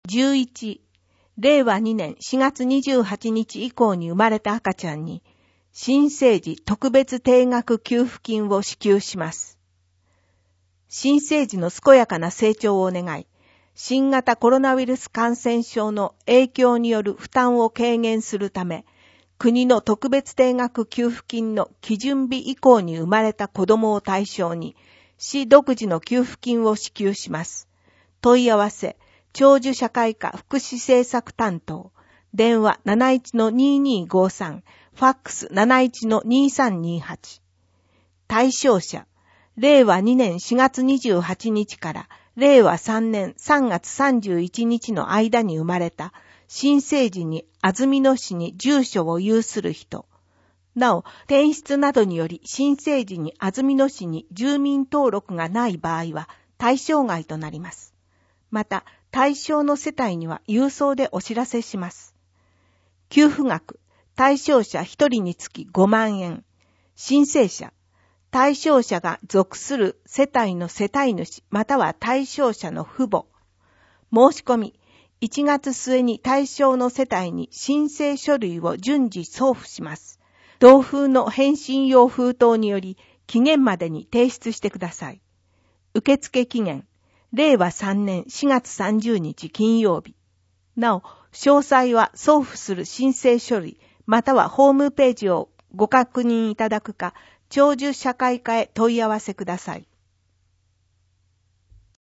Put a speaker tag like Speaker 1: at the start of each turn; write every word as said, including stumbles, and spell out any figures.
Speaker 1: じゅういち、れいわにねんしがつにじゅうはちにち以降に生まれた赤ちゃんに、新生児特別定額給付金を支給します。新生児の健やかな成長を願い、新型コロナウイルス感染症の影響による負担を軽減するため、国の特別定額給付金の基準日以降に生まれた子どもを対象に、市独自の給付金を支給します。問い合わせ、長寿社会科福祉政策担当、電話 なないちのにーにーごーさん、ファックス なないちのにーさんにーはち。対象者、れいわにねんしがつにじゅうはちにちかられいわさんねんさんがつさんじゅういちにちの間に生まれた新生児に安曇野市に住所を有する人。なお、転出などにより新生児に安曇野市に住民登録がない場合は対象外となります。また、対象の世帯には郵送でお知らせします。給付額、対象者ひとりにつきごまんえん。申請者、対象者が属する世帯の世帯主または対象者の父母。申し込み、いちがつ末に対象の世帯に申請書類を順次送付します。同封の返信用封筒により期限までに提出してください。受付期限、れいわさんねんしがつさんじゅうにち金曜日。なお、詳細は送付する申請書類またはホームページをご確認いただくか、長寿社会課へ問い合わせください。